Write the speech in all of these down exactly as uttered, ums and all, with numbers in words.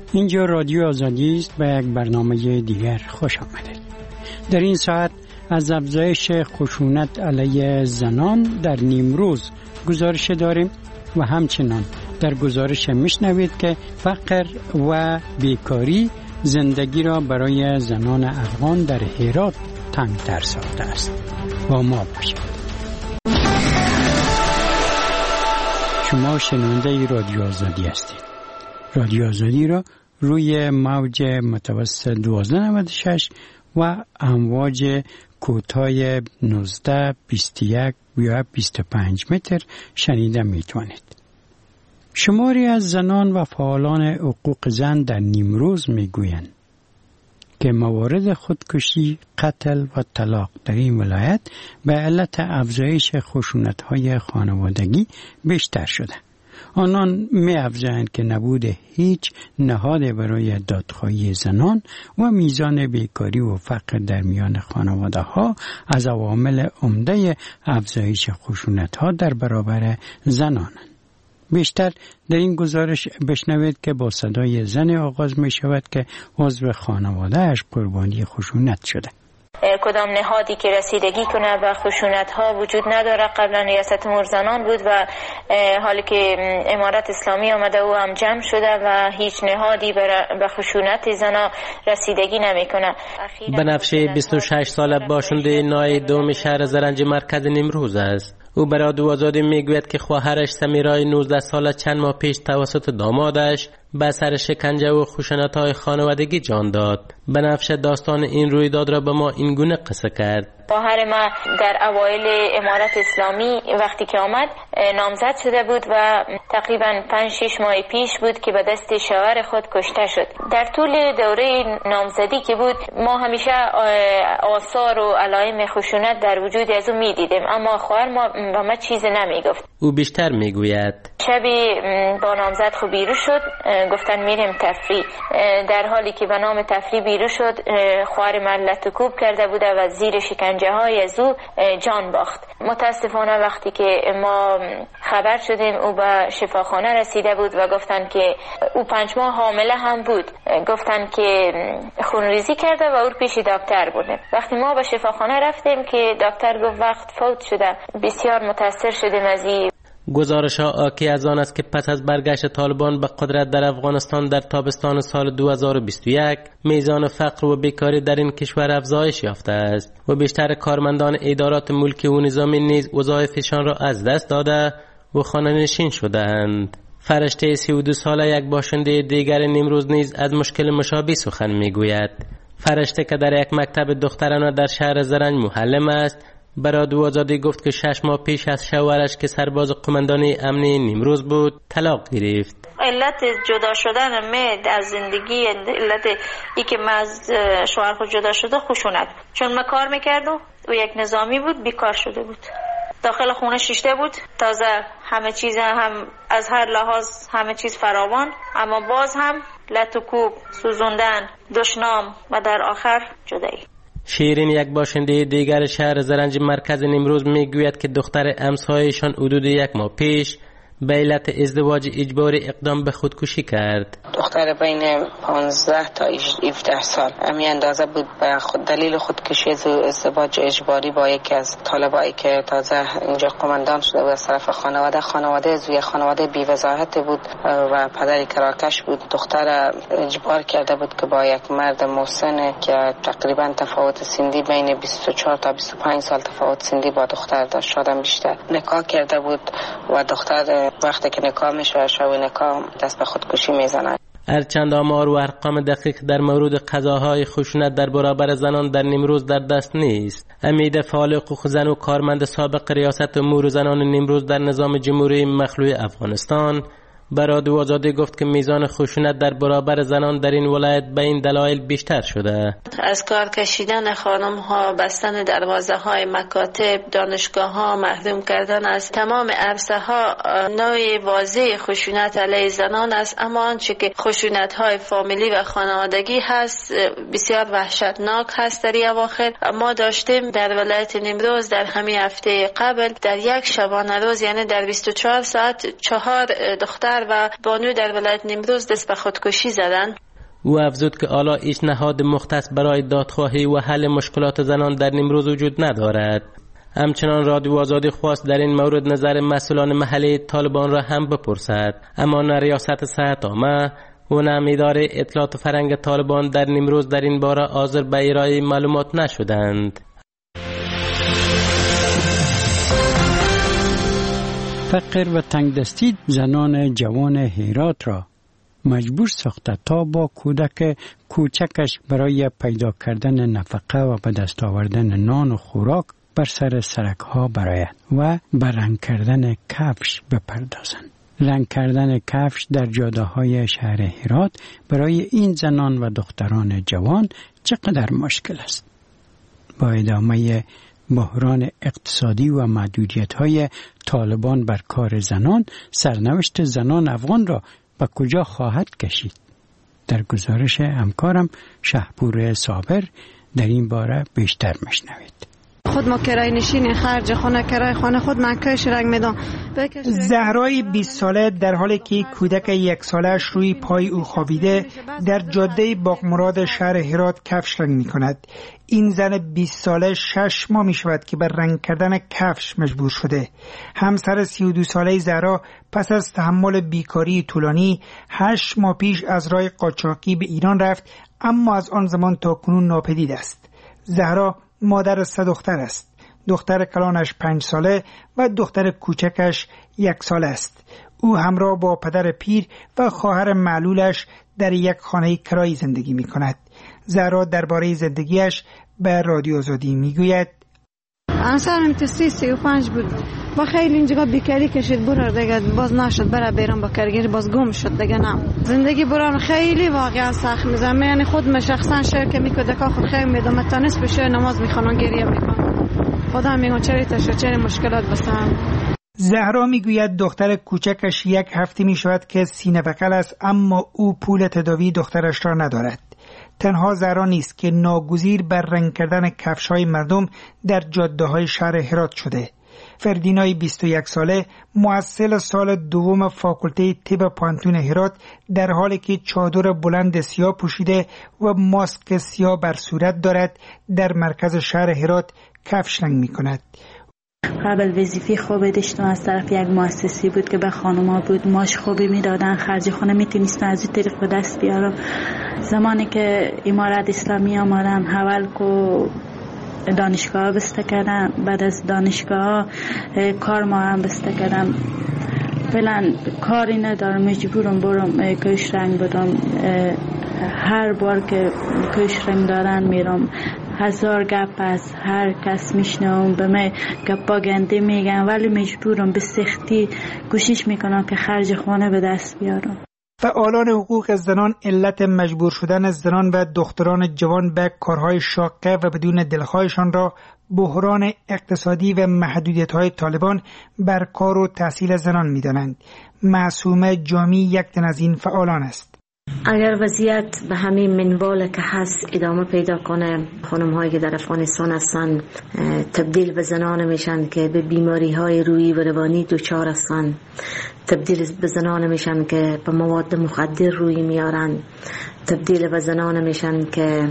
اینجا رادیو آزادی است. به یک برنامه دیگر خوش آمدید. در این ساعت از افزایش خشونت علیه زنان در نیمروز گزارش داریم و همچنان در گزارش میشنوید که فقر و بیکاری زندگی را برای زنان افغان در هرات تنگ‌تر ساخته است. با ما باشید. شما شنونده رادیو آزادی هستید. رادیو آزادی را روی موج متوسط دوازده نود و شش و امواج کوتاه نوزده بیست و یک و بیست و پنج متر شنیده میتوانید. شماری از زنان و فعالان حقوق زن در نیمروز میگویند که موارد خودکشی، قتل و طلاق در این ولایت به علت افزایش خشونت‌های خانوادگی بیشتر شده. آنان می افزایند که نبود هیچ نهاد برای دادخواهی زنان و میزان بیکاری و فقر در میان خانواده ها از عوامل عمده افزایش خشونت ها در برابر زنانند. بیشتر در این گزارش بشنوید که با صدای زن آغاز می شود که عضو خانواده اش قربانی خشونت شده. کدام نهادی که رسیدگی کنه به خشونت ها وجود نداره. قبلا ریاست امور زنان بود و حالی که امارت اسلامی آمده او هم جمع شده و هیچ نهادی به خشونت زنا رسیدگی نمیکنه. بنفشه بیست و شش ساله باشنده نای دوم شهر زرنج مرکز نیمروز است. او برای رادیو آزادی میگوید که خواهرش سمیرای نوزده ساله چند ماه پیش توسط دامادش به سر شکنجه و خشونت‌های خانوادگی جان داد. بنفشه داستان این رویداد را به ما این گونه قصه کرد. خواهر ما در اوایل امارت اسلامی وقتی که آمد نامزد شده بود و تقریبا پنج شش ماه پیش بود که به دست شوهر خود کشته شد. در طول دوره نامزدی که بود ما همیشه آثار و علائم خشونت در وجود از او می‌دیدیم، اما خواهر ما به ما چیزی نمیگفت. او بیشتر میگوید شبی با نامزد خو بیرو شد، گفتن میریم تفریح. در حالی که به نام تفریح بیرو شد خواهر من لطکوب کرده بود و زیر شکنجه های از او جان باخت. متاسفانه وقتی که ما خبر شدیم او به شفاخانه رسیده بود و گفتن که او پنج ماه حامله هم بود. گفتن که خونریزی کرده و او پیش دکتر بودیم. وقتی ما به شفاخانه رفتیم که دکتر گفت وقت فوت شده. بسیار متاثر شدیم از این. گزارش ها آکی از آن است که پس از برگشت طالبان به قدرت در افغانستان در تابستان سال دو هزار و بیست و یک میزان فقر و بیکاری در این کشور افزایش یافته است و بیشتر کارمندان ادارات ملکی و نظامی نیز وظایفشان را از دست داده و خانه‌نشین شده‌اند. فرشته سی و دو ساله یک باشنده دیگر نیمروز نیز از مشکل مشابه سخن میگوید. فرشته که در یک مکتب دخترانه در شهر زرنج معلم است برای رادیو آزادی گفت که شش ماه پیش از شوهرش که سرباز قماندانی امنی نیمروز بود طلاق گرفت. علت جدا شدن من از زندگی، علت ای که من از شوهر خود جدا شده خشونت، چون من کار میکردم و یک نظامی بود بیکار شده بود، داخل خونه شیشته بود، تازه همه چیز هم از هر لحاظ همه چیز فراوان، اما باز هم لطکوب، سوزوندن، دشنام و در آخر جدایی. شیرین یک باشنده دیگر شهر زرنج مرکز نیمروز میگوید که دختر امسایشان حدود یک ماه پیش به علت ازدواج اجباری اقدام به خودکشی کرد. دختر بین پانزده تا هفده سال امی اندازه بود به خود دلیل خودکشی از ازدواج اجباری با یکی از طالبایی که تازه اینجا قماندان شده بود از طرف خانواده. خانواده از یه خانواده بی وضاحت بود و پدری کراکش بود. دختر اجبار کرده بود که با یک مرد محسن که تقریبا تفاوت سنی بین بیست و چهار تا بیست و پنج سال تفاوت سنی با دختر داشت، شدن بیشتر، نکاح کرده بود و دختر وقتی که نکاح میشه شب نکاح دست به خودکشی میزنه. هرچند آمار و ارقام دقیق در مورد قضاهای خشونت در برابر زنان در نیمروز در دست نیست. امید فعال حقوق زن و کارمند سابق ریاست امور زنان نیمروز در نظام جمهوری مخلوع افغانستان برای رادیو آزادی گفت که میزان خشونت در برابر زنان در این ولایت به این دلایل بیشتر شده. از کار کشیدن خانم ها، بستن دروازه های مکاتب، دانشگاه ها، محروم کردن از تمام عرصه ها نوع واضح خشونت علیه زنان است. اما آنچه که خشونت های فامیلی و خانوادگی هست بسیار وحشتناک هست. در این اواخر ما داشتیم در ولایت نیمروز در همین هفته قبل در یک شبانه روز، یعنی در بیست و چهار ساعت، چهار دختر دختر و بانو در ولایت نیمروز دست به خودکشی زدن. او افزود که حالا هیچ نهاد مختص برای دادخواهی و حل مشکلات زنان در نیمروز وجود ندارد. همچنان رادیو آزادی خواست در این مورد نظر مسئولان محلی طالبان را هم بپرسد، اما نه ریاست صحت عامه و نه اداره اطلاعات و فرهنگ طالبان در نیمروز در این باره حاضر به ارائه معلومات نشدند. فقر و تنگدستی زنان جوان هرات را مجبور ساخته تا با کودک کوچکش برای پیدا کردن نفقه و به دست آوردن نان و خوراک بر سر سرک ها برآید و بر رنگ کردن کفش بپردازند. رنگ کردن کفش در جاده های شهر هرات برای این زنان و دختران جوان چقدر مشکل است. با ادامه بحران اقتصادی و محدودیت های طالبان بر کار زنان، سرنوشت زنان افغان را به کجا خواهد کشید؟ در گزارش همکارم شهپور صابر در این باره بیشتر میشنوید. خود ما کرای نشین خرج خانه کرای خانه خود من کش رنگ میدم. زهرای بیست ساله در حالی که کودک یک سالش روی پای او خوابیده در جاده باغمراد شهر هرات کفش رنگ می کند. این زن بیست ساله شش ماه می شود که بر رنگ کردن کفش مجبور شده. همسر سی و دو ساله زهرا پس از تحمل بیکاری طولانی هشت ماه پیش از راه قاچاقی به ایران رفت، اما از آن زمان تا کنون ناپدید است. زهرا مادر سه دختر است. دختر کلانش پنج ساله و دختر کوچکش یک ساله است. او همراه با پدر پیر و خواهر معلولش در یک خانه کرایی زندگی می کند. زهرا درباره زندگیش به رادیو آزادی می گوید: انصارم تسی سی و پنج بود با خیلی اینجا بیکاری کشید برار دیگه باز نشد برای بیرون با کارگری باز گم شد دیگه. نه زندگی برام خیلی واقعا سخت میزنه، یعنی خود من شخصا شعر که میکنه که خود خیلی میدم تا نصف شعر نماز میخوام گریه میکنم. خدا میگم چری تاشه چری مشکلات بسام. زهرا میگوید دختر کوچکش یک هفته میشود که سینه بغل است، اما او پول تداوی دخترش را ندارد. تنها زهرا نیست که ناگزیر بر رنگ کردن کفش‌های مردم در جاده‌های شهر هرات شده. فردینای بیست و یک ساله محصل سال دوم فاکولته طب پانتون هرات در حالی که چادر بلند سیاه پوشیده و ماسک سیاه بر صورت دارد در مرکز شهر هرات کفش رنگ می کند. قبل وظیفه خوبی داشتم از طرف یک مؤسسه بود که به خانوما بود، ماش خوبی میدادن، خرج خونه میتونستم از این طریق به دست بیارم. زمانی که امارت اسلامی آمدم حول کو دانشگاه بسته کردم، بعد از دانشگاه کار ما هم بسته کردم. فعلا کاری ندارم، مجبورم برم کش رنگ بدم. هر بار که کش رنگ دارن میرم، هزار گپ از هر کس میشنوم، به من گپا گنده میگن، ولی مجبورم به سختی کوشش میکنم که خرج خانه به دست بیارم. فعالان حقوق زنان علت مجبور شدن زنان و دختران جوان به کارهای شاقه و بدون دلخواهشان را بحران اقتصادی و محدودیت‌های طالبان بر کار و تحصیل زنان می‌دانند. معصومه جامی یک تن از این فعالان است. اگر وضعیت به همین منوال که هست ادامه پیدا کنه، خانم هایی که در افغانستان هستن تبدیل به زنان میشن که به بیماری های روحی و روانی دچار هستن، تبدیل به زنان میشن که به مواد مخدر روی میارن، تبدیل به زنان میشن که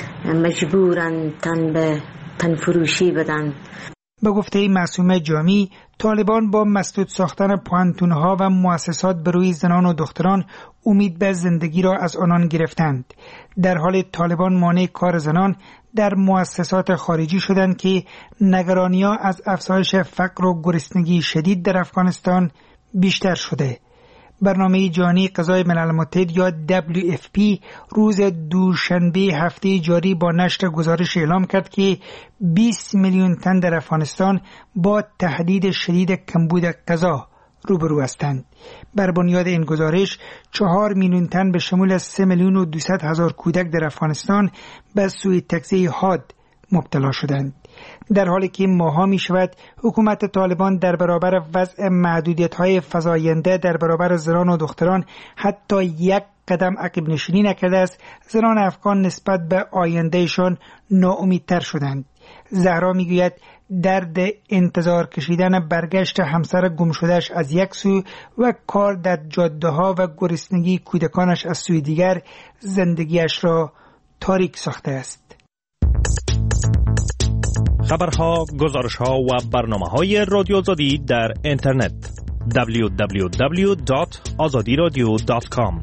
مجبورن تن به تن فروشی بدن. به گفته معصومه جامی، طالبان با مسدود ساختن پوانتونها و مؤسسات به روی زنان و دختران امید به زندگی را از آنان گرفتند. در حال طالبان مانع کار زنان در مؤسسات خارجی شدند که نگرانی‌ها از افزایش فقر و گرسنگی شدید در افغانستان بیشتر شده. برنامه جهانی غذای ملل متحد یا دبلیو اف پی روز دوشنبه هفته جاری با نشر گزارش اعلام کرد که بیست میلیون تن در افغانستان با تهدید شدید کمبود غذا روبرو هستند. بر بنیاد این گزارش چهار میلیون تن به شمول سه میلیون و دویست هزار کودک در افغانستان به سوء تغذیه حاد مبتلا شدند. در حالی که ماها می شود حکومت طالبان در برابر وضع محدودیت‌های فزاینده در برابر زنان و دختران حتی یک قدم عقب نشینی نکرده است، زنان افغان نسبت به آیندهشان ناامیدتر شدند. زهرا میگوید درد انتظار کشیدن برگشت همسر گمشدهش از یک سو و کار در جاده ها و گرسنگی کودکانش از سوی دیگر زندگیش را تاریک ساخته است. خبرها، گزارشها و برنامه‌های رادیو آزادی در اینترنت دبلیو دبلیو دبلیو دات آزادی رادیو دات کام.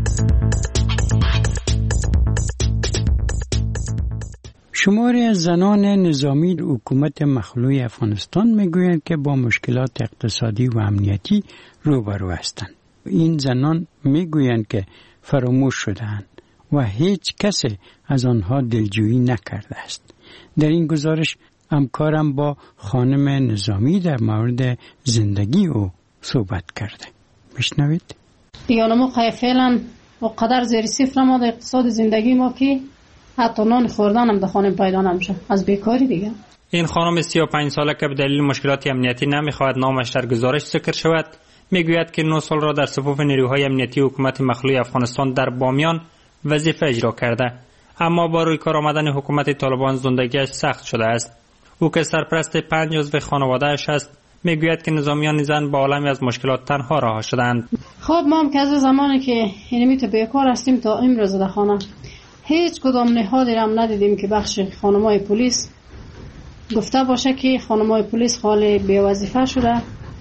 شماری از زنان نظامی حکومت مخلوع افغانستان میگویند که با مشکلات اقتصادی و امنیتی روبرو هستند. این زنان میگویند که فراموش شده‌اند و هیچ کسی از آنها دلجویی نکرده است. در این گزارش همکارم با خانم نظامی در مورد زندگی او صحبت کرده. میشنوید؟ دیگه ما فعلا قدر زیر صفر ما در اقتصاد زندگی ما که حتی نان خوردن هم در خانه پیدا نمیشه از بیکاری دیگه. این خانم سی و پنج ساله که به دلیل مشکلات امنیتی نمیخواهد نامش در گزارش ذکر شود میگوید که نه سال را در صفوف نیروهای امنیتی حکومت مخلوع افغانستان در بامیان وظیفه اجرا کرده، اما با روی کار آمدن حکومت طالبان زندگیش سخت شده است. او که سرپرست پنج عضو خانواده‌اش است میگوید که نظامیان زن با عالمی از مشکلات تنها رها شدند. خب ما هم که از زمانی که اینمی تو بیکار هستیم تا امروز در خانه هیچ کدام نهادی را ندیدیم که بخش خانمای پلیس گفته باشه که خانمای پلیس خالی بی وظیفه شده،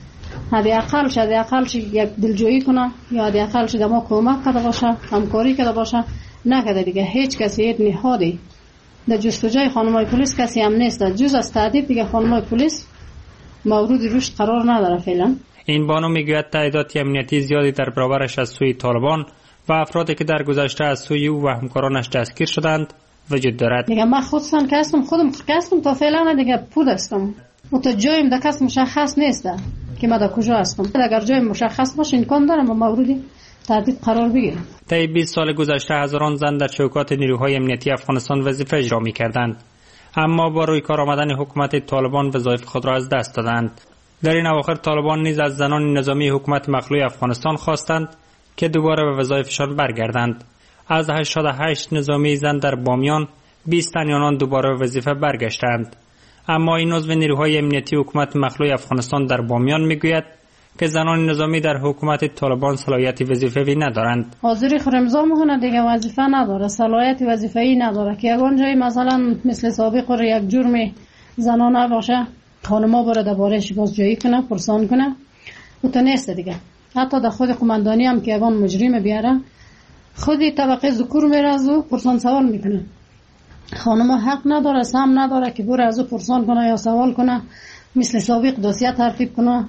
حداقل شده حداقل یک دلجویی کنه یا حداقل شده ما کمک کرده باشه، همکاری کرده باشه، نکرده دیگه. هیچ کسی هیچ نهادی در جستجوی خانمای پلیس کسی هم نیست. جز از تعدید دیگه خانمای پلیس مورد رشد قرار نداره فعلا. این بانو میگوید تعداد امنیتی زیادی در برابرش از سوی طالبان و افرادی که در گذشته از سوی او و همکارانش دستگیر شدند وجود دارد. دیگه من خودم که هستم خودم که هستم تا فعلا دیگه پود هستم و تا جایم در کس مشخص نیست که من در کجا هستم. اگر جای مشخص باشه امکان داره ما موردی تهدید قرار بگیریم. طی بیست سال گذشته هزاران زن در چوکات نیروهای امنیتی افغانستان وظیفه اجرا می‌کردند، اما با روی کار آمدن حکومت طالبان وظایف خود را از دست دادند. در این اواخر طالبان نیز از زنان نظامی حکومت مخلوع افغانستان خواستند که دوباره به وظایفشان برگردند. از هشتاد و هشت نظامی زن در بامیان بیست تن آنان دوباره به وظیفه برگشتند، اما این عضو نیروهای امنیتی حکومت مخلوع افغانستان در بامیان میگوید که زنان نظامی در حکومت طالبان صلاحیت وظیفه‌ای ندارند. حاضری خرمزا میکنه دیگه وظیفه نداره، صلاحیت وظیفه‌ای نداره که یگان جایی مثلا مثل سابق رو یک جرم زنانه باشه خانما بره درباره‌اش بازجویی کنه، پرسان کنه، و تو نیست دیگه. حتی در خود قماندانی هم که یگان مجرم بیاره خودی طبقه ذکور میره از او پرسان سوال میکنه. خانما حق نداره، سهم نداره که بره از او پرسان کنه یا سوال کنه، مثل سابق دوسیه ترتیب کنه،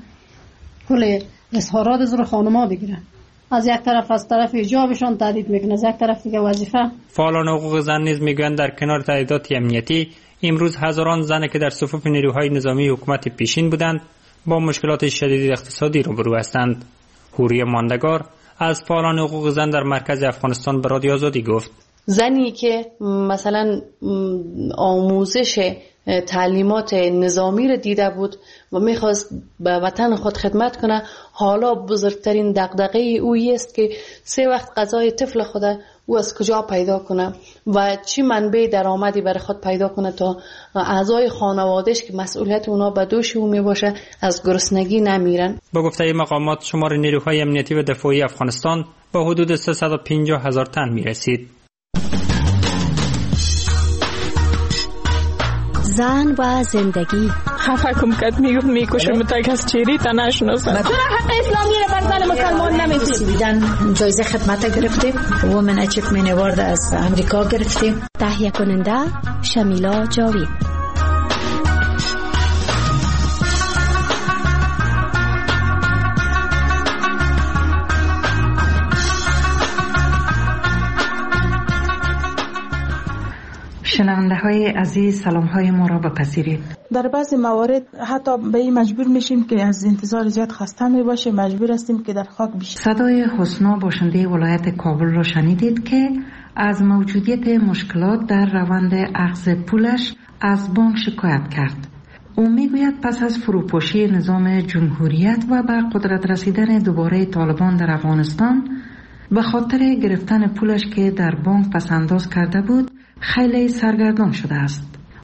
کل اظهارات از رو خانما بگیره. از یک طرف از طرف ایجابشان تهدید میکنه، از یک طرف دیگه وظیفه. فعالان حقوق زن نیز میگویند در کنار تهدیدات امنیتی امروز هزاران زن که در صفوف نیروهای نظامی حکومت پیشین بودند با مشکلات شدید اقتصادی روبرو هستند. حوری ماندگار از فعالان حقوق زن در مرکز افغانستان به رادیو آزادی گفت: زنی که مثلا آموزش تعلیمات نظامی رو دیده بود و میخواست به وطن خود خدمت کنه، حالا بزرگترین دغدغه او است که سه وقت غذای طفل خود او از کجا پیدا کنه و چی منبع درآمدی برای خود پیدا کنه تا اعضای خانوادهش که مسئولیت اونا به دوش او میباشه از گرسنگی نمیرن. با گفته مقامات شمار نیروهای امنیتی و دفاعی افغانستان با حدود سیصد و پنجاه هزار تن میرسید. زن و زندگی خفه کم کد میگفت میکشم تک از چیری تا نشناسم. چرا حق اسلامی رو بر زن مسلمان نمیدید؟ سویدن جایزه خدمت گرفتیم، وومن اچیومنت اوارد از امریکا گرفتیم. تهیه کننده شمیلا جاوید. شنونده های عزیز سلام های ما را بپذیرید. در بعضی موارد حتی به این مجبور میشیم که از انتظار زیاد خسته می باشیم، مجبور هستیم که در خاک بشیم. صدای حسنا باشنده ولایت کابل را شنیدید که از موجودیت مشکلات در روند اخذ پولش از بانک شکایت کرد. او میگوید پس از فروپاشی نظام جمهوریت و به قدرت رسیدن دوباره طالبان در افغانستان به خاطر گرفتن پولش که در بانک پسنداز کرده بود خیلی سرگردان شده است.